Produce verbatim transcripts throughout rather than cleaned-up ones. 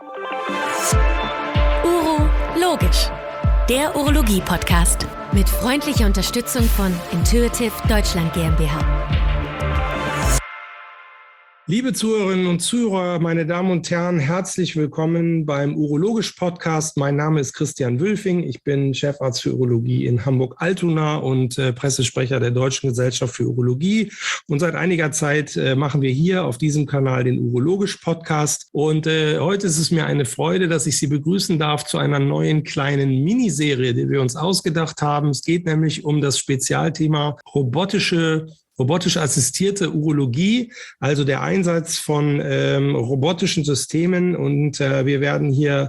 Urologisch, der Urologie-Podcast mit freundlicher Unterstützung von Intuitive Deutschland GmbH. Liebe Zuhörerinnen und Zuhörer, meine Damen und Herren, herzlich willkommen beim Urologisch-Podcast. Mein Name ist Christian Wülfing. Ich bin Chefarzt für Urologie in Hamburg-Altona und äh, Pressesprecher der Deutschen Gesellschaft für Urologie. Und seit einiger Zeit äh, machen wir hier auf diesem Kanal den Urologisch-Podcast. Und äh, heute ist es mir eine Freude, dass ich Sie begrüßen darf zu einer neuen kleinen Miniserie, die wir uns ausgedacht haben. Es geht nämlich um das Spezialthema robotische Robotisch assistierte Urologie, also der Einsatz von ähm, robotischen Systemen. Und äh, wir werden hier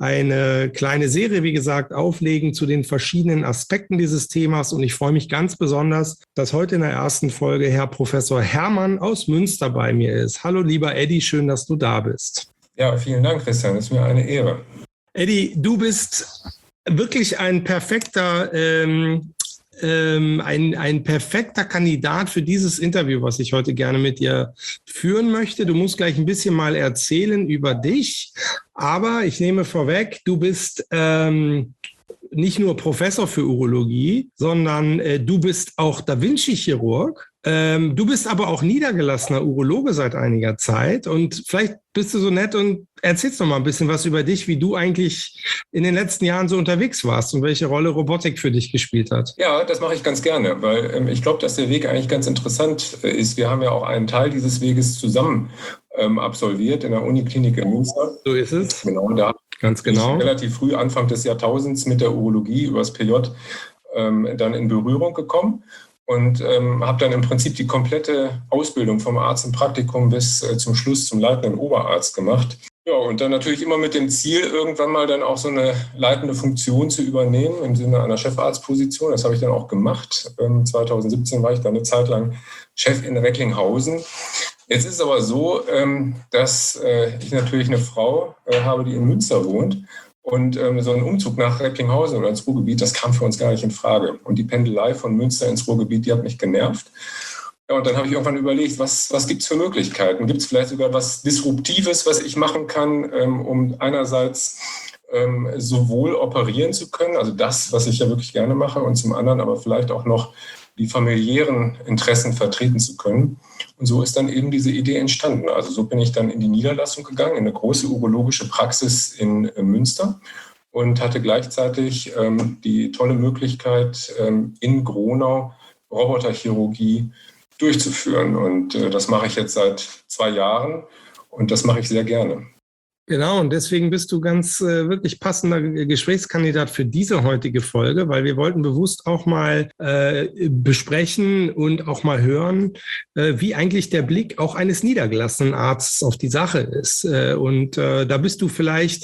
eine kleine Serie, wie gesagt, auflegen zu den verschiedenen Aspekten dieses Themas. Und ich freue mich ganz besonders, dass heute in der ersten Folge Herr Professor Herrmann aus Münster bei mir ist. Hallo, lieber Eddie, schön, dass du da bist. Ja, vielen Dank, Christian. Das ist mir eine Ehre. Eddie, du bist wirklich ein perfekter ähm, Ähm, ein, ein perfekter Kandidat für dieses Interview, was ich heute gerne mit dir führen möchte. Du musst gleich ein bisschen mal erzählen über dich, aber ich nehme vorweg, du bist ähm, nicht nur Professor für Urologie, sondern äh, du bist auch Da Vinci-Chirurg. Ähm, du bist aber auch niedergelassener Urologe seit einiger Zeit und vielleicht bist du so nett und erzählst noch mal ein bisschen was über dich, wie du eigentlich in den letzten Jahren so unterwegs warst und welche Rolle Robotik für dich gespielt hat. Ja, das mache ich ganz gerne, weil ähm, ich glaube, dass der Weg eigentlich ganz interessant äh, ist. Wir haben ja auch einen Teil dieses Weges zusammen ähm, absolviert in der Uniklinik in Münster. So ist es. Genau, da ganz genau. Ich relativ früh, Anfang des Jahrtausends, mit der Urologie übers P J ähm, dann in Berührung gekommen. Und ähm, habe dann im Prinzip die komplette Ausbildung vom Arzt im Praktikum bis äh, zum Schluss zum leitenden Oberarzt gemacht. Ja, und dann natürlich immer mit dem Ziel, irgendwann mal dann auch so eine leitende Funktion zu übernehmen im Sinne einer Chefarztposition. Das habe ich dann auch gemacht. Ähm, zweitausendsiebzehn war ich dann eine Zeit lang Chef in Recklinghausen. Jetzt ist es aber so, ähm, dass äh, ich natürlich eine Frau äh, habe, die in Münster wohnt. Und ähm, so ein Umzug nach Recklinghausen oder ins Ruhrgebiet, das kam für uns gar nicht in Frage. Und die Pendelei von Münster ins Ruhrgebiet, die hat mich genervt. Ja, und dann habe ich irgendwann überlegt, was, was gibt es für Möglichkeiten? Gibt es vielleicht sogar was Disruptives, was ich machen kann, ähm, um einerseits ähm, sowohl operieren zu können, also das, was ich ja wirklich gerne mache, und zum anderen aber vielleicht auch noch die familiären Interessen vertreten zu können. Und so ist dann eben diese Idee entstanden. Also so bin ich dann in die Niederlassung gegangen, in eine große urologische Praxis in, in Münster und hatte gleichzeitig ähm, die tolle Möglichkeit, ähm, in Gronau Roboterchirurgie durchzuführen. Und äh, das mache ich jetzt seit zwei Jahren und das mache ich sehr gerne. Genau, und deswegen bist du ganz äh, wirklich passender Gesprächskandidat für diese heutige Folge, weil wir wollten bewusst auch mal äh, besprechen und auch mal hören, äh, wie eigentlich der Blick auch eines niedergelassenen Arztes auf die Sache ist. Äh, und äh, da bist du vielleicht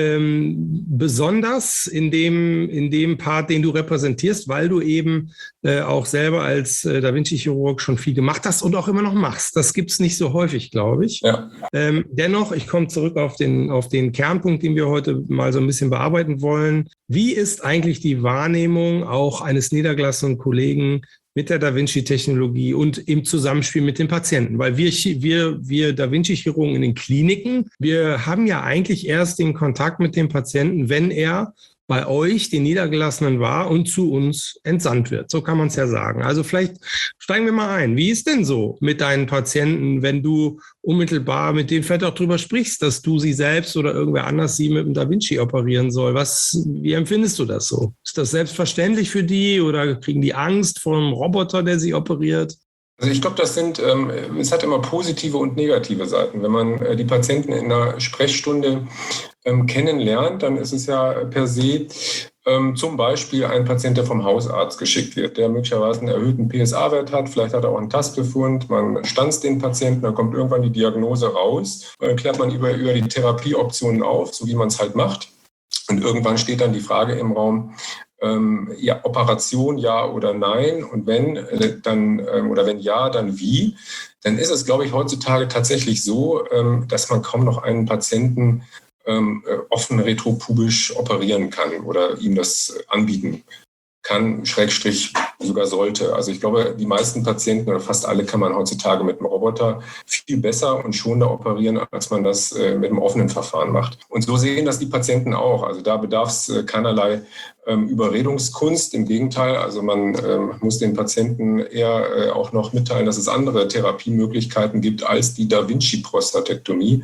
ähm, besonders in dem, in dem Part, den du repräsentierst, weil du eben äh, auch selber als äh, Da Vinci-Chirurg schon viel gemacht hast und auch immer noch machst. Das gibt's nicht so häufig, glaube ich. Ja. Ähm, dennoch, ich komme zurück auf den auf den Kernpunkt, den wir heute mal so ein bisschen bearbeiten wollen. Wie ist eigentlich die Wahrnehmung auch eines niedergelassenen Kollegen mit der Da Vinci-Technologie und im Zusammenspiel mit den Patienten? Weil wir, wir, wir Da Vinci-Chirurgen in den Kliniken, wir haben ja eigentlich erst den Kontakt mit dem Patienten, wenn er bei euch, den Niedergelassenen, war und zu uns entsandt wird. So kann man es ja sagen. Also vielleicht steigen wir mal ein. Wie ist denn so mit deinen Patienten, wenn du unmittelbar mit denen vielleicht auch drüber sprichst, dass du sie selbst oder irgendwer anders sie mit dem Da Vinci operieren soll? Was, wie empfindest du das so? Ist das selbstverständlich für die oder kriegen die Angst vor einem Roboter, der sie operiert? Also ich glaube, das sind, ähm, es hat immer positive und negative Seiten. Wenn man äh, die Patienten in einer Sprechstunde ähm, kennenlernt, dann ist es ja per se ähm, zum Beispiel ein Patient, der vom Hausarzt geschickt wird, der möglicherweise einen erhöhten P S A-Wert hat, vielleicht hat er auch einen Tastbefund, man stanzt den Patienten, dann kommt irgendwann die Diagnose raus, dann klärt man über, über die Therapieoptionen auf, so wie man es halt macht. Und irgendwann steht dann die Frage im Raum, ähm, ja, Operation ja oder nein, und wenn, äh, dann, ähm, oder wenn ja, dann wie, dann ist es, glaube ich, heutzutage tatsächlich so, ähm, dass man kaum noch einen Patienten ähm, offen retropubisch operieren kann oder ihm das anbieten kann, Schrägstrich sogar sollte. Also ich glaube, die meisten Patienten oder fast alle kann man heutzutage mit einem Roboter viel besser und schonender operieren, als man das äh, mit einem offenen Verfahren macht. Und so sehen das die Patienten auch. Also da bedarf es äh, keinerlei ähm, Überredungskunst. Im Gegenteil, also man ähm, muss den Patienten eher äh, auch noch mitteilen, dass es andere Therapiemöglichkeiten gibt als die Da Vinci-Prostatektomie.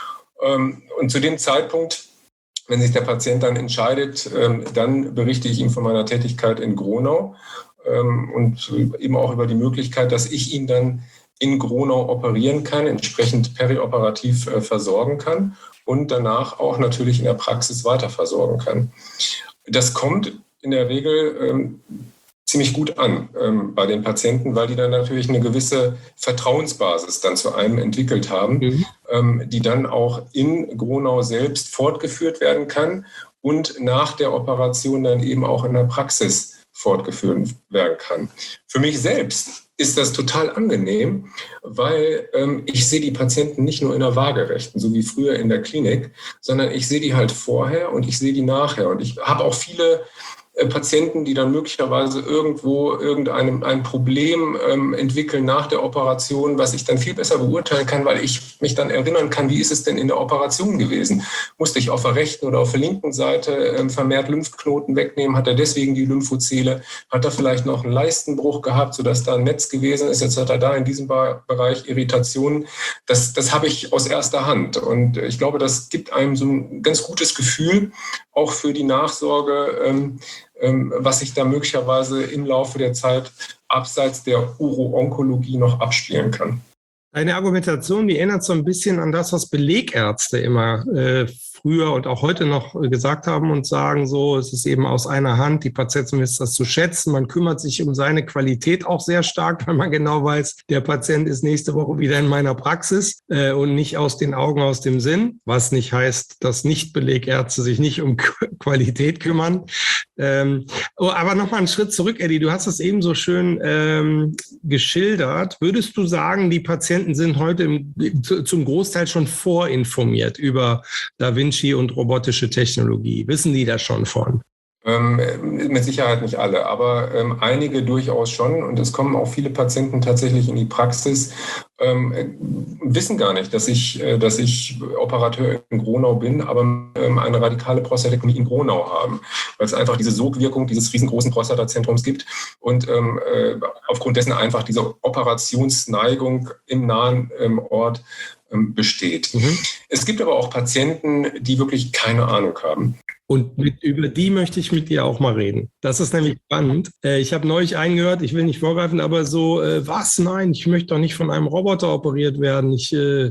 Ähm, und zu dem Zeitpunkt, wenn sich der Patient dann entscheidet, ähm, dann berichte ich ihm von meiner Tätigkeit in Gronau ähm, und eben auch über die Möglichkeit, dass ich ihn dann in Gronau operieren kann, entsprechend perioperativ äh, versorgen kann und danach auch natürlich in der Praxis weiter versorgen kann. Das kommt in der Regel ähm, ziemlich gut an ähm, bei den Patienten, weil die dann natürlich eine gewisse Vertrauensbasis dann zu einem entwickelt haben, mhm. ähm, die dann auch in Gronau selbst fortgeführt werden kann und nach der Operation dann eben auch in der Praxis fortgeführt werden kann. Für mich selbst ist das total angenehm, weil ähm, ich sehe die Patienten nicht nur in der Waagerechten, so wie früher in der Klinik, sondern ich sehe die halt vorher und ich sehe die nachher. Und ich habe auch viele Patienten, die dann möglicherweise irgendwo irgendein ein Problem ähm, entwickeln nach der Operation, was ich dann viel besser beurteilen kann, weil ich mich dann erinnern kann, wie ist es denn in der Operation gewesen? Musste ich auf der rechten oder auf der linken Seite ähm, vermehrt Lymphknoten wegnehmen? Hat er deswegen die Lymphozele? Hat er vielleicht noch einen Leistenbruch gehabt, sodass da ein Netz gewesen ist? Jetzt hat er da in diesem Bereich Irritationen. Das, das habe ich aus erster Hand. Und ich glaube, das gibt einem so ein ganz gutes Gefühl, auch für die Nachsorge, ähm, ähm, was sich da möglicherweise im Laufe der Zeit abseits der Uro-Onkologie noch abspielen kann. Eine Argumentation, die erinnert so ein bisschen an das, was Belegärzte immer äh, früher und auch heute noch gesagt haben und sagen so, es ist eben aus einer Hand, die Patienten wissen das zu schätzen, man kümmert sich um seine Qualität auch sehr stark, weil man genau weiß, der Patient ist nächste Woche wieder in meiner Praxis äh, und nicht aus den Augen, aus dem Sinn, was nicht heißt, dass Nicht-Belegärzte sich nicht um Qualität kümmern. Ähm, oh, aber nochmal einen Schritt zurück, Eddie, du hast das eben so schön ähm, geschildert. Würdest du sagen, die Patienten sind heute im, zum Großteil schon vorinformiert über Da Vinci und robotische Technologie? Wissen die da schon von? Ähm, mit Sicherheit nicht alle, aber ähm, einige durchaus schon. Und es kommen auch viele Patienten tatsächlich in die Praxis, ähm, wissen gar nicht, dass ich, äh, dass ich Operateur in Gronau bin, aber ähm, eine radikale Prostatektomie in Gronau haben, weil es einfach diese Sogwirkung dieses riesengroßen Prostatazentrums gibt und ähm, äh, aufgrund dessen einfach diese Operationsneigung im nahen ähm, Ort ähm, besteht. Mhm. Es gibt aber auch Patienten, die wirklich keine Ahnung haben. Und mit, über die möchte ich mit dir auch mal reden. Das ist nämlich spannend. Äh, ich habe neulich eingehört, ich will nicht vorgreifen, aber so, äh, was? Nein, ich möchte doch nicht von einem Roboter operiert werden. Ich, äh,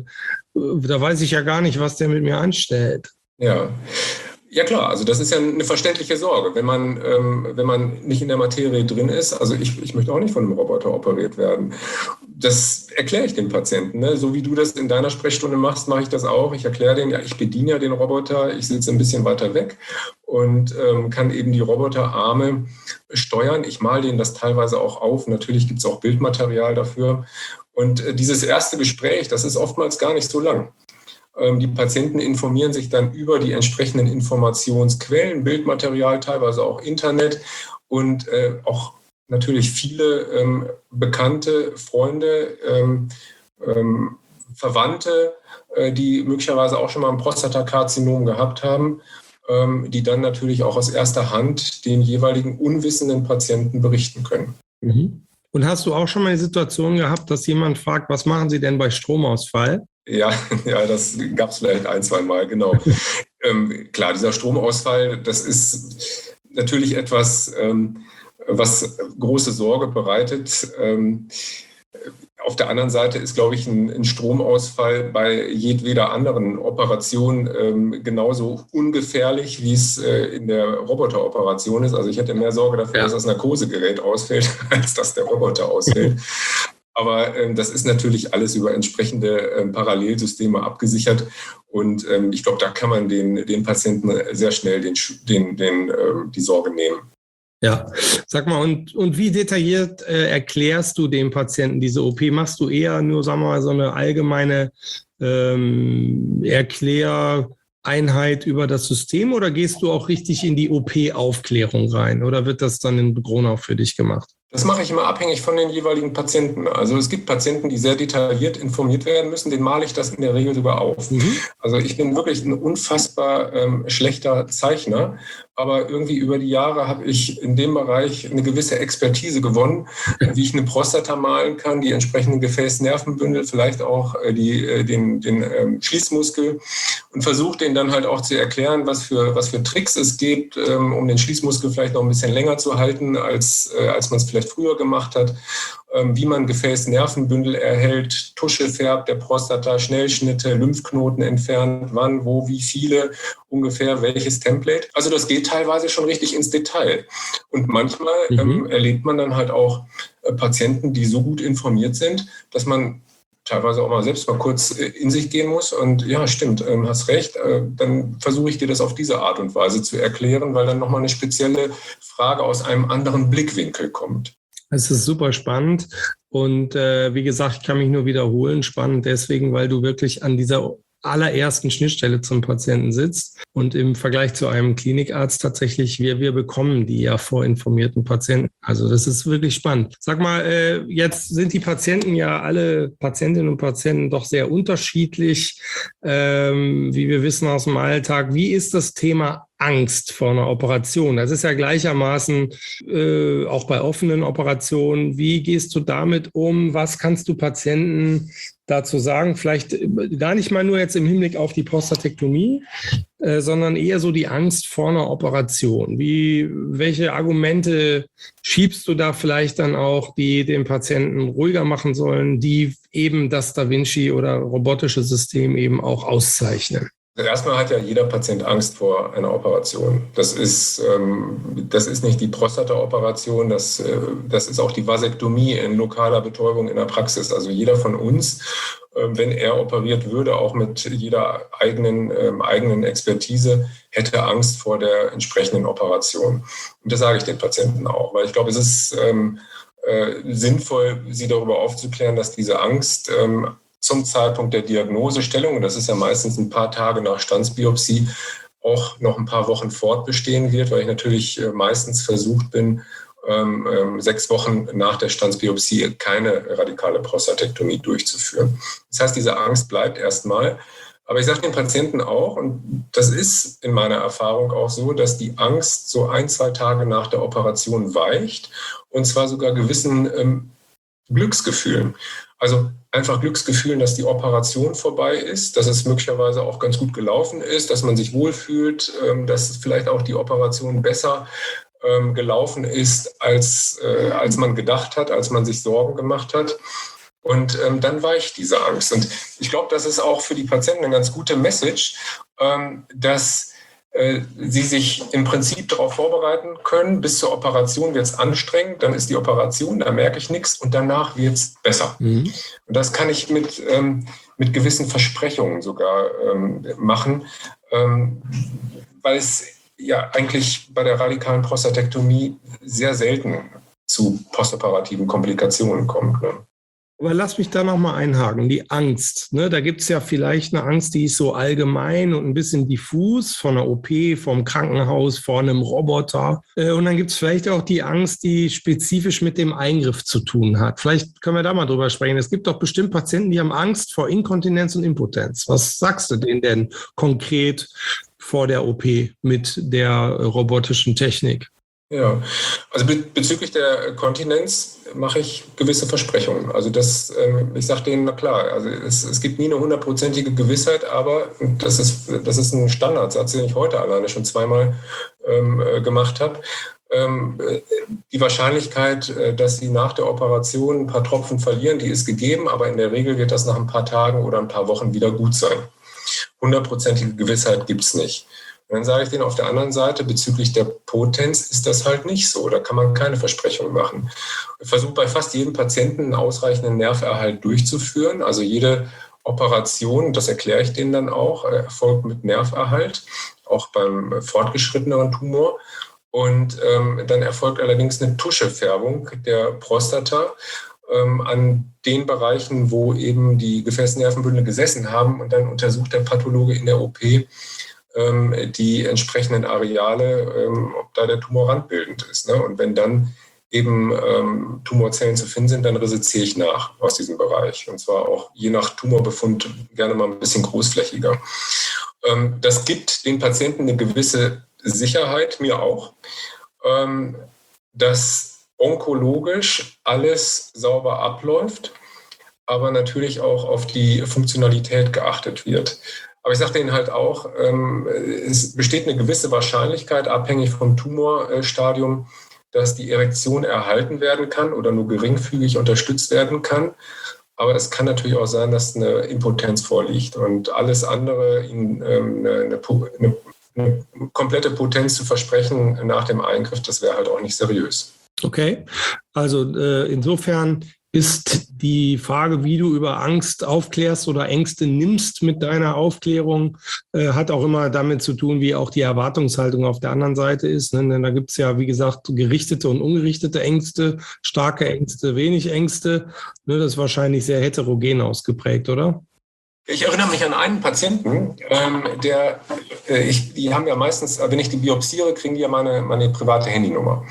da weiß ich ja gar nicht, was der mit mir anstellt. Ja. Ja klar, also das ist ja eine verständliche Sorge, wenn man, ähm, wenn man nicht in der Materie drin ist. Also ich, ich möchte auch nicht von einem Roboter operiert werden. Das erkläre ich dem Patienten. Ne? So wie du das in deiner Sprechstunde machst, mache ich das auch. Ich erkläre denen, ja, ich bediene ja den Roboter, ich sitze ein bisschen weiter weg und ähm, kann eben die Roboterarme steuern. Ich male denen das teilweise auch auf. Natürlich gibt es auch Bildmaterial dafür. Und äh, dieses erste Gespräch, das ist oftmals gar nicht so lang. Die Patienten informieren sich dann über die entsprechenden Informationsquellen, Bildmaterial, teilweise auch Internet und äh, auch natürlich viele ähm, Bekannte, Freunde, ähm, ähm, Verwandte, äh, die möglicherweise auch schon mal ein Prostatakarzinom gehabt haben, ähm, die dann natürlich auch aus erster Hand den jeweiligen unwissenden Patienten berichten können. Mhm. Und hast du auch schon mal die Situation gehabt, dass jemand fragt, was machen Sie denn bei Stromausfall? Ja, ja, das gab es vielleicht ein, zwei Mal, genau. ähm, klar, dieser Stromausfall, das ist natürlich etwas, ähm, was große Sorge bereitet. Ähm, auf der anderen Seite ist, glaube ich, ein, ein Stromausfall bei jedweder anderen Operation ähm, genauso ungefährlich, wie es äh, in der Roboteroperation ist. Also ich hätte mehr Sorge dafür, ja. dass das Narkosegerät ausfällt, als dass der Roboter ausfällt. Aber ähm, das ist natürlich alles über entsprechende ähm, Parallelsysteme abgesichert. Und ähm, ich glaube, da kann man den, den Patienten sehr schnell den, den, den, äh, die Sorge nehmen. Ja, sag mal, und, und wie detailliert äh, erklärst du dem Patienten diese O P? Machst du eher nur, sagen wir mal, so eine allgemeine ähm, Erkläreinheit über das System oder gehst du auch richtig in die O P-Aufklärung rein? Oder wird das dann in Gronau für dich gemacht? Das mache ich immer abhängig von den jeweiligen Patienten. Also es gibt Patienten, die sehr detailliert informiert werden müssen, denen male ich das in der Regel sogar auf. Mhm. Also ich bin wirklich ein unfassbar ähm, schlechter Zeichner, aber irgendwie über die Jahre habe ich in dem Bereich eine gewisse Expertise gewonnen, wie ich eine Prostata malen kann, die entsprechenden Gefäßnervenbündel, vielleicht auch äh, die, äh, den, den ähm, Schließmuskel und versuche denen dann halt auch zu erklären, was für, was für Tricks es gibt, ähm, um den Schließmuskel vielleicht noch ein bisschen länger zu halten, als, äh, als man es vielleicht früher gemacht hat, ähm, wie man Gefäßnervenbündel erhält, Tusche färbt der Prostata, Schnellschnitte, Lymphknoten entfernt, wann, wo, wie viele, ungefähr welches Template. Also das geht teilweise schon richtig ins Detail. Und manchmal mhm. ähm, erlebt man dann halt auch äh, Patienten, die so gut informiert sind, dass man teilweise auch mal selbst mal kurz äh, in sich gehen muss und ja, stimmt, ähm, hast recht, äh, dann versuche ich dir das auf diese Art und Weise zu erklären, weil dann nochmal eine spezielle Frage aus einem anderen Blickwinkel kommt. Es ist super spannend und äh, wie gesagt, ich kann mich nur wiederholen, spannend deswegen, weil du wirklich an dieser allerersten Schnittstelle zum Patienten sitzt und im Vergleich zu einem Klinikarzt tatsächlich, wir, wir bekommen die ja vorinformierten Patienten. Also das ist wirklich spannend. Sag mal, äh, jetzt sind die Patienten ja alle Patientinnen und Patienten doch sehr unterschiedlich, ähm, wie wir wissen aus dem Alltag. Wie ist das Thema Angst vor einer Operation? Das ist ja gleichermaßen äh, auch bei offenen Operationen. Wie gehst du damit um? Was kannst du Patienten dazu sagen? Vielleicht gar nicht mal nur jetzt im Hinblick auf die Prostatektomie, äh, sondern eher so die Angst vor einer Operation. Wie, welche Argumente schiebst du da vielleicht dann auch, die den Patienten ruhiger machen sollen, die eben das Da Vinci oder robotische System eben auch auszeichnen? Also erstmal hat ja jeder Patient Angst vor einer Operation. Das ist, ähm, das ist nicht die Prostata-Operation, das, äh, das ist auch die Vasektomie in lokaler Betäubung in der Praxis. Also jeder von uns, äh, wenn er operiert würde, auch mit jeder eigenen, ähm, eigenen Expertise, hätte Angst vor der entsprechenden Operation. Und das sage ich den Patienten auch, weil ich glaube, es ist ähm, äh, sinnvoll, sie darüber aufzuklären, dass diese Angst ähm, zum Zeitpunkt der Diagnosestellung, und das ist ja meistens ein paar Tage nach Stanzbiopsie, auch noch ein paar Wochen fortbestehen wird, weil ich natürlich meistens versucht bin, ähm, ähm, sechs Wochen nach der Stanzbiopsie keine radikale Prostatektomie durchzuführen. Das heißt, diese Angst bleibt erstmal. Aber ich sage den Patienten auch, und das ist in meiner Erfahrung auch so, dass die Angst so ein, zwei Tage nach der Operation weicht, und zwar sogar gewissen ähm, Glücksgefühlen. Also einfach Glücksgefühlen, dass die Operation vorbei ist, dass es möglicherweise auch ganz gut gelaufen ist, dass man sich wohlfühlt, dass vielleicht auch die Operation besser gelaufen ist, als, als man gedacht hat, als man sich Sorgen gemacht hat. Und dann weicht diese Angst. Und ich glaube, das ist auch für die Patienten eine ganz gute Message, dass sie sich im Prinzip darauf vorbereiten können. Bis zur Operation wird es anstrengend, dann ist die Operation, da merke ich nichts und danach wird es besser. Mhm. Und das kann ich mit, ähm, mit gewissen Versprechungen sogar ähm, machen, ähm, weil es ja eigentlich bei der radikalen Prostatektomie sehr selten zu postoperativen Komplikationen kommt. Ne? Aber lass mich da nochmal einhaken, die Angst. Ne? Da gibt es ja vielleicht eine Angst, die ist so allgemein und ein bisschen diffus, von einer O P, vom Krankenhaus, vor einem Roboter. Und dann gibt es vielleicht auch die Angst, die spezifisch mit dem Eingriff zu tun hat. Vielleicht können wir da mal drüber sprechen. Es gibt doch bestimmt Patienten, die haben Angst vor Inkontinenz und Impotenz. Was sagst du denen denn konkret vor der O P mit der robotischen Technik? Ja, also be- bezüglich der Kontinenz mache ich gewisse Versprechungen. Also das, ähm, ich sage denen, na klar, also es, es gibt nie eine hundertprozentige Gewissheit, aber das ist, das ist ein Standardsatz, den ich heute alleine schon zweimal ähm, gemacht habe. Ähm, die Wahrscheinlichkeit, dass sie nach der Operation ein paar Tropfen verlieren, die ist gegeben, aber in der Regel wird das nach ein paar Tagen oder ein paar Wochen wieder gut sein. Hundertprozentige Gewissheit gibt es nicht. Und dann sage ich denen auf der anderen Seite, bezüglich der Potenz ist das halt nicht so. Da kann man keine Versprechungen machen. Ich versuche bei fast jedem Patienten einen ausreichenden Nerverhalt durchzuführen. Also jede Operation, das erkläre ich denen dann auch, erfolgt mit Nerverhalt, auch beim fortgeschritteneren Tumor. Und ähm, dann erfolgt allerdings eine Tuschefärbung der Prostata ähm, an den Bereichen, wo eben die Gefäßnervenbündel gesessen haben. Und dann untersucht der Pathologe in der O P die entsprechenden Areale, ob da der Tumor randbildend ist. Und wenn dann eben ähm, Tumorzellen zu finden sind, dann resiziere ich nach aus diesem Bereich. Und zwar auch je nach Tumorbefund gerne mal ein bisschen großflächiger. Ähm, das gibt den Patienten eine gewisse Sicherheit, mir auch, ähm, dass onkologisch alles sauber abläuft, aber natürlich auch auf die Funktionalität geachtet wird. Aber ich sagte Ihnen halt auch, ähm, es besteht eine gewisse Wahrscheinlichkeit, abhängig vom Tumorstadium, dass die Erektion erhalten werden kann oder nur geringfügig unterstützt werden kann. Aber es kann natürlich auch sein, dass eine Impotenz vorliegt und alles andere, Ihnen ähm, eine, eine, eine komplette Potenz zu versprechen nach dem Eingriff, das wäre halt auch nicht seriös. Okay, also äh, insofern ist die Frage, wie du über Angst aufklärst oder Ängste nimmst mit deiner Aufklärung, äh, hat auch immer damit zu tun, wie auch die Erwartungshaltung auf der anderen Seite ist. Ne? Denn da gibt es ja, wie gesagt, gerichtete und ungerichtete Ängste, starke Ängste, wenig Ängste. Ne? Das ist wahrscheinlich sehr heterogen ausgeprägt, oder? Ich erinnere mich an einen Patienten, ähm, der, äh, ich, die haben ja meistens, wenn ich die biopsiere, kriegen die ja meine, meine private Handynummer.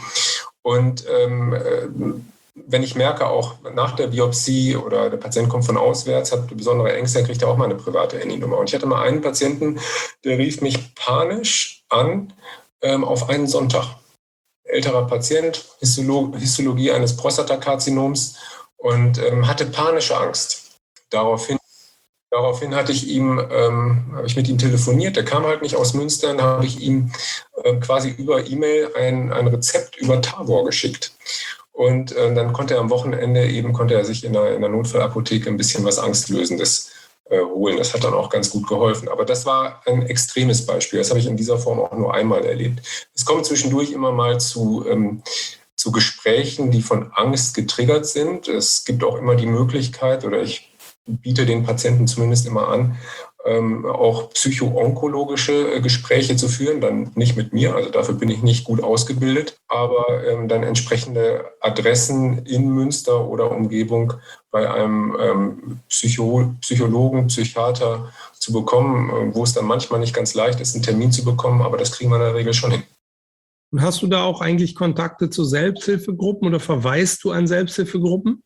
Und ähm, äh, wenn ich merke, auch nach der Biopsie oder der Patient kommt von auswärts, hat besondere Ängste, dann kriegt er auch mal eine private Handynummer. Und ich hatte mal einen Patienten, der rief mich panisch an ähm, auf einen Sonntag. Älterer Patient, Histolo- Histologie eines Prostatakarzinoms und ähm, hatte panische Angst. Daraufhin, daraufhin hatte ich ihm, ähm, habe ich mit ihm telefoniert. Der kam halt nicht aus Münster. Dann habe ich ihm äh, quasi über E-Mail ein, ein Rezept über Tavor geschickt. Und äh, dann konnte er am Wochenende eben, konnte er sich in der, in der Notfallapotheke ein bisschen was Angstlösendes äh, holen. Das hat dann auch ganz gut geholfen. Aber das war ein extremes Beispiel. Das habe ich in dieser Form auch nur einmal erlebt. Es kommt zwischendurch immer mal zu, ähm, zu Gesprächen, die von Angst getriggert sind. Es gibt auch immer die Möglichkeit, oder ich biete den Patienten zumindest immer an, Ähm, auch psycho-onkologische äh, Gespräche zu führen, dann nicht mit mir, also dafür bin ich nicht gut ausgebildet, aber ähm, dann entsprechende Adressen in Münster oder Umgebung bei einem ähm, Psycho- Psychologen, Psychiater zu bekommen, äh, wo es dann manchmal nicht ganz leicht ist, einen Termin zu bekommen, aber das kriegen wir in der Regel schon hin. Und hast du da auch eigentlich Kontakte zu Selbsthilfegruppen oder verweist du an Selbsthilfegruppen?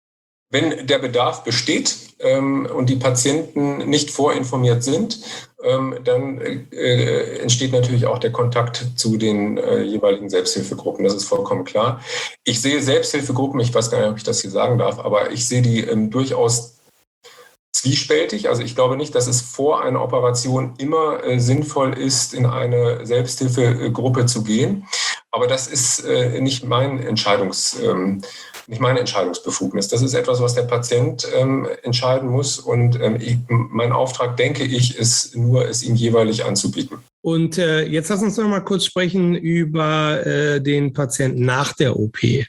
Wenn der Bedarf besteht ähm, und die Patienten nicht vorinformiert sind, ähm, dann äh, entsteht natürlich auch der Kontakt zu den äh, jeweiligen Selbsthilfegruppen. Das ist vollkommen klar. Ich sehe Selbsthilfegruppen, ich weiß gar nicht, ob ich das hier sagen darf, aber ich sehe die ähm, durchaus zwiespältig. Also ich glaube nicht, dass es vor einer Operation immer äh, sinnvoll ist, in eine Selbsthilfegruppe zu gehen. Aber das ist äh, nicht mein Entscheidungs, ähm, nicht meine Entscheidungsbefugnis. Das ist etwas, was der Patient ähm, entscheiden muss. Und ähm, ich, mein Auftrag, denke ich, ist nur, es ihm jeweilig anzubieten. Und äh, jetzt lass uns noch mal kurz sprechen über äh, den Patienten nach der O P.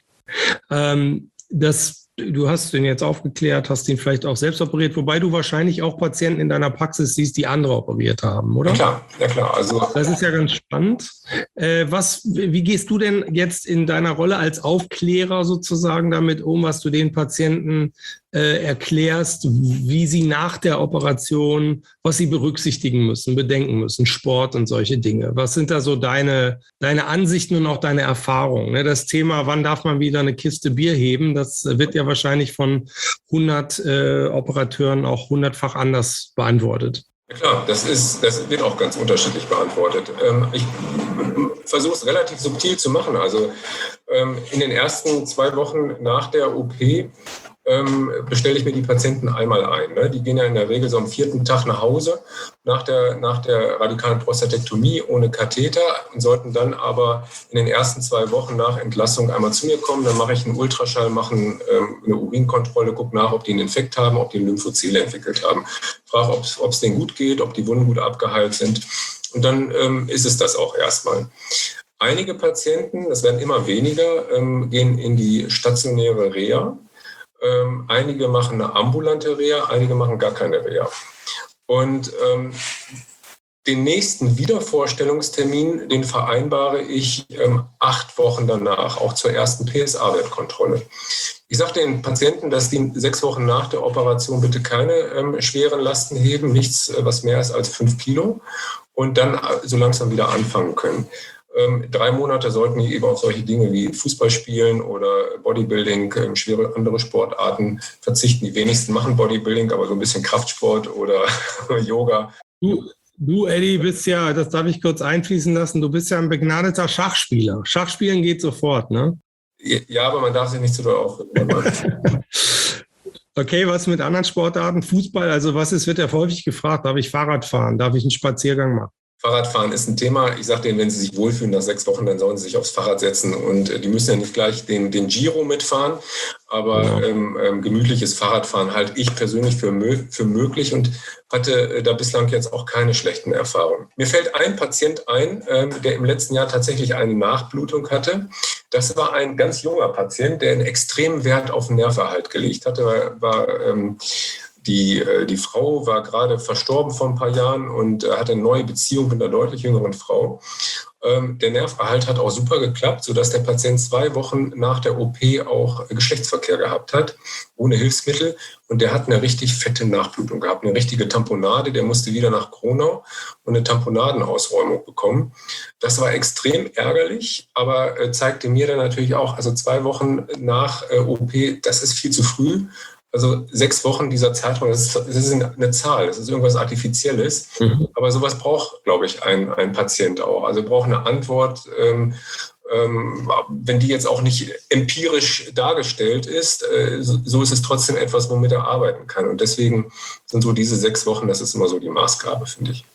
Ähm, das Du hast den jetzt aufgeklärt, hast ihn vielleicht auch selbst operiert, wobei du wahrscheinlich auch Patienten in deiner Praxis siehst, die andere operiert haben, oder? Ja klar, ja klar. Also das ist ja ganz spannend. Äh, was, wie gehst du denn jetzt in deiner Rolle als Aufklärer sozusagen damit um, was du den Patienten äh, erklärst, wie sie nach der Operation, was sie berücksichtigen müssen, bedenken müssen, Sport und solche Dinge? Was sind da so deine, deine Ansichten und auch deine Erfahrungen? Ne? Das Thema, wann darf man wieder eine Kiste Bier heben, das wird ja wahrscheinlich von hundert äh, Operateuren auch hundertfach anders beantwortet. Ja klar, das, ist, das wird auch ganz unterschiedlich beantwortet. Ähm, ich versuche es relativ subtil zu machen. Also ähm, in den ersten zwei Wochen nach der O P ähm, bestelle ich mir die Patienten einmal ein. Ne? Die gehen ja in der Regel so am vierten Tag nach Hause nach der, nach der radikalen Prostatektomie ohne Katheter und sollten dann aber in den ersten zwei Wochen nach Entlassung einmal zu mir kommen. Dann mache ich einen Ultraschall, mache ähm, eine Urinkontrolle, gucke nach, ob die einen Infekt haben, ob die Lymphozele entwickelt haben. Frage, ob es denen gut geht, ob die Wunden gut abgeheilt sind. Und dann ähm, ist es das auch erstmal. Einige Patienten, das werden immer weniger, ähm, gehen in die stationäre Reha. Ähm, einige machen eine ambulante Reha, einige machen gar keine Reha. Und ähm, den nächsten Wiedervorstellungstermin, den vereinbare ich ähm, acht Wochen danach, auch zur ersten P S A-Wertkontrolle. Ich sage den Patienten, dass die sechs Wochen nach der Operation bitte keine ähm, schweren Lasten heben, nichts, was mehr ist als fünf Kilo, und dann so langsam wieder anfangen können. Ähm, drei Monate sollten die eben auf solche Dinge wie Fußball spielen oder Bodybuilding, ähm, schwere andere Sportarten verzichten. Die wenigsten machen Bodybuilding, aber so ein bisschen Kraftsport oder Yoga. Du, du, Eddie, bist ja, das darf ich kurz einfließen lassen, du bist ja ein begnadeter Schachspieler. Schachspielen geht sofort, ne? Ja, aber man darf sich nicht zu doll aufregen. Okay, was mit anderen Sportarten? Fußball, also was ist, wird ja häufig gefragt, darf ich Fahrrad fahren, darf ich einen Spaziergang machen? Fahrradfahren ist ein Thema. Ich sage denen, wenn sie sich wohlfühlen nach sechs Wochen, dann sollen sie sich aufs Fahrrad setzen. Und äh, die müssen ja nicht gleich den, den Giro mitfahren. Aber ja. ähm, ähm, gemütliches Fahrradfahren halte ich persönlich für, mö- für möglich und hatte äh, da bislang jetzt auch keine schlechten Erfahrungen. Mir fällt ein Patient ein, ähm, der im letzten Jahr tatsächlich eine Nachblutung hatte. Das war ein ganz junger Patient, der einen extremen Wert auf den Nerverhalt gelegt hatte. War, war ähm, Die, die Frau war gerade verstorben vor ein paar Jahren und hatte eine neue Beziehung mit einer deutlich jüngeren Frau. Der Nerverhalt hat auch super geklappt, sodass der Patient zwei Wochen nach der O P auch Geschlechtsverkehr gehabt hat, ohne Hilfsmittel. Und der hat eine richtig fette Nachblutung gehabt, eine richtige Tamponade. Der musste wieder nach Kronau und eine Tamponadenausräumung bekommen. Das war extrem ärgerlich, aber zeigte mir dann natürlich auch, also zwei Wochen nach O P, das ist viel zu früh. Also sechs Wochen dieser Zeitraum, das ist, das ist eine Zahl, das ist irgendwas Artifizielles. Mhm. Aber sowas braucht, glaube ich, ein, ein Patient auch. Also braucht eine Antwort, ähm, ähm, wenn die jetzt auch nicht empirisch dargestellt ist, äh, so, so ist es trotzdem etwas, womit er arbeiten kann. Und deswegen sind so diese sechs Wochen, das ist immer so die Maßgabe, finde ich.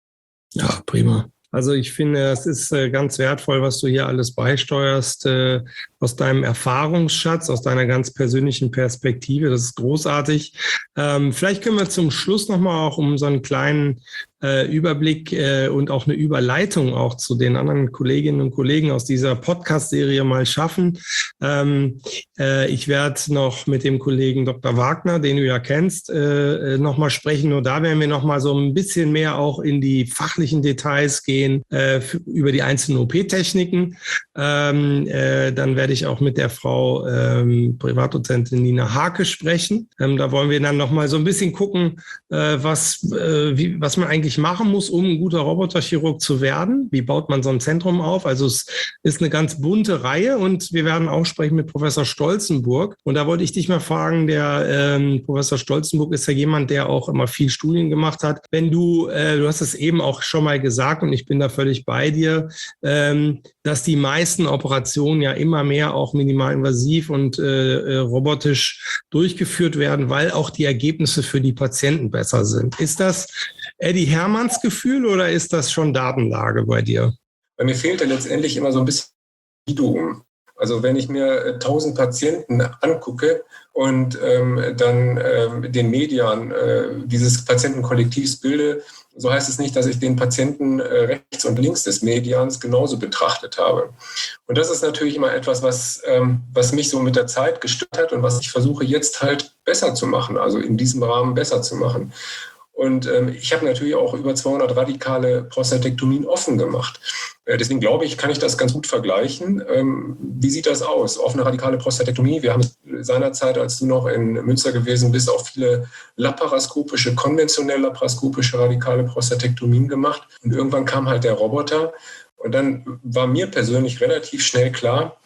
Ja, prima. Also ich finde, es ist ganz wertvoll, was du hier alles beisteuerst, äh, aus deinem Erfahrungsschatz, aus deiner ganz persönlichen Perspektive. Das ist großartig. Ähm, vielleicht können wir zum Schluss nochmal auch um so einen kleinen äh, Überblick äh, und auch eine Überleitung auch zu den anderen Kolleginnen und Kollegen aus dieser Podcast-Serie mal schaffen. Ähm, äh, ich werde noch mit dem Kollegen Doktor Wagner, den du ja kennst, äh, nochmal sprechen. Nur da werden wir nochmal so ein bisschen mehr auch in die fachlichen Details gehen, äh, über die einzelnen O P-Techniken. Ähm, äh, dann werde ich auch mit der Frau ähm, Privatdozentin Nina Hake sprechen. Ähm, da wollen wir dann nochmal so ein bisschen gucken, äh, was, äh, wie, was man eigentlich machen muss, um ein guter Roboterchirurg zu werden. Wie baut man so ein Zentrum auf? Also es ist eine ganz bunte Reihe und wir werden auch sprechen mit Professor Stolzenburg. Und da wollte ich dich mal fragen, der ähm, Professor Stolzenburg ist ja jemand, der auch immer viel Studien gemacht hat. Wenn du, äh, du hast es eben auch schon mal gesagt und ich bin da völlig bei dir, ähm, dass die meisten Operationen ja immer mehr auch minimalinvasiv und äh, robotisch durchgeführt werden, weil auch die Ergebnisse für die Patienten besser sind. Ist das Eddie Hermanns Gefühl oder ist das schon Datenlage bei dir? Bei mir fehlte letztendlich immer so ein bisschen Individuum. Also wenn ich mir tausend Patienten angucke und ähm, dann ähm, den Median äh, dieses Patientenkollektivs bilde, so heißt es nicht, dass ich den Patienten äh, rechts und links des Medians genauso betrachtet habe. Und das ist natürlich immer etwas, was, ähm, was mich so mit der Zeit gestört hat und was ich versuche jetzt halt besser zu machen, also in diesem Rahmen besser zu machen. Und ähm, ich habe natürlich auch über zweihundert radikale Prostatektomien offen gemacht. Äh, deswegen glaube ich, kann ich das ganz gut vergleichen. Ähm, wie sieht das aus? Offene radikale Prostatektomie. Wir haben seinerzeit, als du noch in Münster gewesen bist, auch viele laparoskopische, konventionell laparoskopische radikale Prostatektomien gemacht. Und irgendwann kam halt der Roboter. Und dann war mir persönlich relativ schnell klar,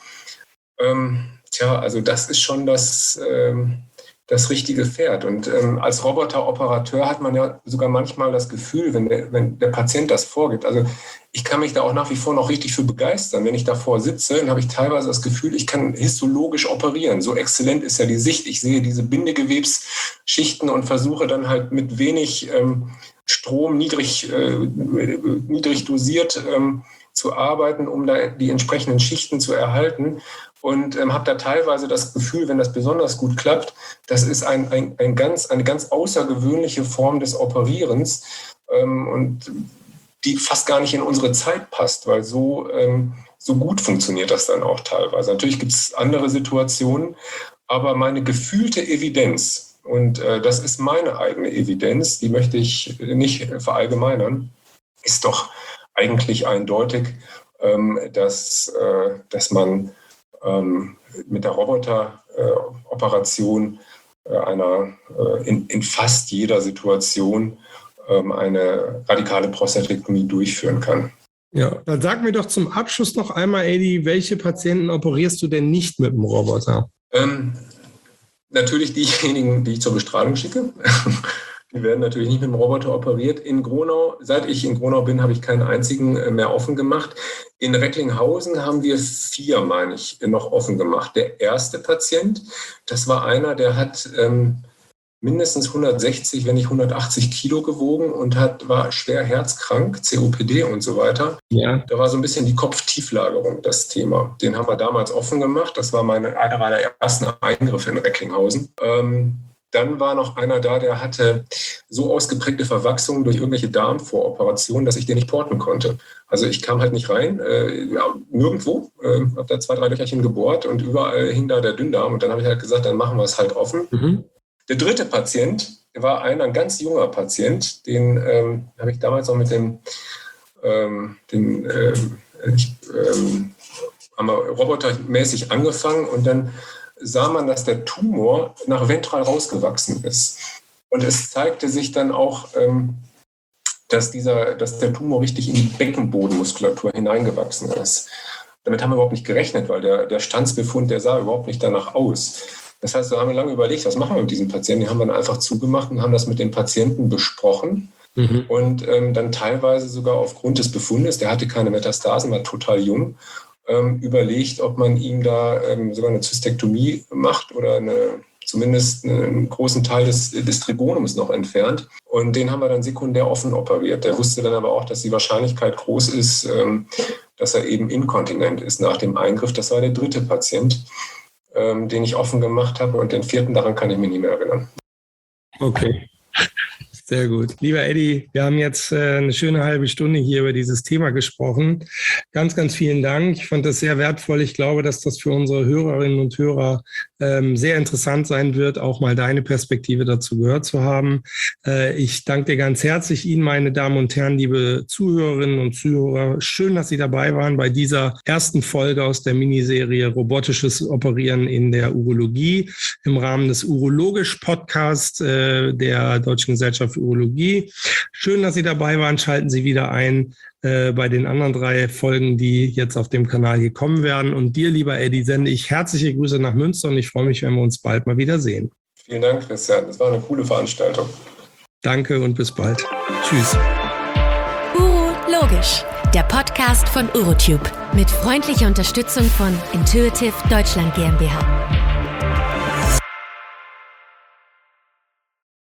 ähm, tja, also das ist schon das... Ähm, das richtige Pferd. Und ähm, als Roboteroperateur hat man ja sogar manchmal das Gefühl, wenn der, wenn der Patient das vorgibt, also ich kann mich da auch nach wie vor noch richtig für begeistern. Wenn ich davor sitze, dann habe ich teilweise das Gefühl, ich kann histologisch operieren. So exzellent ist ja die Sicht. Ich sehe diese Bindegewebsschichten und versuche dann halt mit wenig ähm, Strom, niedrig, äh, niedrig dosiert ähm, zu arbeiten, um da die entsprechenden Schichten zu erhalten. Und ähm, habe da teilweise das Gefühl, wenn das besonders gut klappt, das ist ein, ein, ein ganz, eine ganz außergewöhnliche Form des Operierens ähm, und die fast gar nicht in unsere Zeit passt, weil so, ähm, so gut funktioniert das dann auch teilweise. Natürlich gibt es andere Situationen, aber meine gefühlte Evidenz, und äh, das ist meine eigene Evidenz, die möchte ich nicht verallgemeinern, ist doch eigentlich eindeutig, ähm, dass, äh, dass man Ähm, mit der Roboteroperation äh, einer äh, in, in fast jeder Situation ähm, eine radikale Prostatektomie durchführen kann. Ja, dann sag mir doch zum Abschluss noch einmal, Eddie, welche Patienten operierst du denn nicht mit dem Roboter? Ähm, natürlich diejenigen, die ich zur Bestrahlung schicke. Die werden natürlich nicht mit dem Roboter operiert. In Gronau, seit ich in Gronau bin, habe ich keinen einzigen mehr offen gemacht. In Recklinghausen haben wir vier, meine ich, noch offen gemacht. Der erste Patient, das war einer, der hat ähm, mindestens hundertsechzig, wenn nicht hundertachtzig Kilo gewogen und hat, war schwer herzkrank, C O P D und so weiter. Ja. Da war so ein bisschen die Kopftieflagerung das Thema. Den haben wir damals offen gemacht. Das war meine, einer meiner ersten Eingriffe in Recklinghausen. Ähm, Dann war noch einer da, der hatte so ausgeprägte Verwachsungen durch irgendwelche Darmvoroperationen, dass ich den nicht porten konnte. Also ich kam halt nicht rein, äh, ja, nirgendwo, äh, habe da zwei, drei Löcherchen gebohrt und überall hing da der Dünndarm. Und dann habe ich halt gesagt, dann machen wir es halt offen. Mhm. Der dritte Patient war einer, ein ganz junger Patient, den ähm, habe ich damals noch mit dem, ähm, den, ähm, ich, ähm, haben wir robotermäßig angefangen und dann sah man, dass der Tumor nach ventral rausgewachsen ist. Und es zeigte sich dann auch, ähm, dass, dieser, dass der Tumor richtig in die Beckenbodenmuskulatur hineingewachsen ist. Damit haben wir überhaupt nicht gerechnet, weil der, der Stanzbefund, der sah überhaupt nicht danach aus. Das heißt, da haben wir lange überlegt, was machen wir mit diesem Patienten? Die haben wir dann einfach zugemacht und haben das mit dem Patienten besprochen. Mhm. Und ähm, dann teilweise sogar aufgrund des Befundes, der hatte keine Metastasen, war total jung, überlegt, ob man ihm da ähm, sogar eine Zystektomie macht oder eine, zumindest einen großen Teil des, des Trigonums noch entfernt. Und den haben wir dann sekundär offen operiert. Der wusste dann aber auch, dass die Wahrscheinlichkeit groß ist, ähm, dass er eben inkontinent ist nach dem Eingriff. Das war der dritte Patient, ähm, den ich offen gemacht habe. Und den vierten, daran kann ich mich nicht mehr erinnern. Okay. Sehr gut. Lieber Eddie, wir haben jetzt äh, eine schöne halbe Stunde hier über dieses Thema gesprochen. Ganz, ganz vielen Dank. Ich fand das sehr wertvoll. Ich glaube, dass das für unsere Hörerinnen und Hörer ähm, sehr interessant sein wird, auch mal deine Perspektive dazu gehört zu haben. Äh, ich danke dir ganz herzlich, Ihnen, meine Damen und Herren, liebe Zuhörerinnen und Zuhörer. Schön, dass Sie dabei waren bei dieser ersten Folge aus der Miniserie Robotisches Operieren in der Urologie im Rahmen des Urologisch-Podcasts äh, der Deutschen Gesellschaft für Urologie. Schön, dass Sie dabei waren. Schalten Sie wieder ein äh, bei den anderen drei Folgen, die jetzt auf dem Kanal hier kommen werden. Und dir, lieber Eddie, sende ich herzliche Grüße nach Münster und ich freue mich, wenn wir uns bald mal wieder sehen. Vielen Dank, Christian. Das war eine coole Veranstaltung. Danke und bis bald. Tschüss. Urologisch, der Podcast von Urotube mit freundlicher Unterstützung von Intuitive Deutschland GmbH.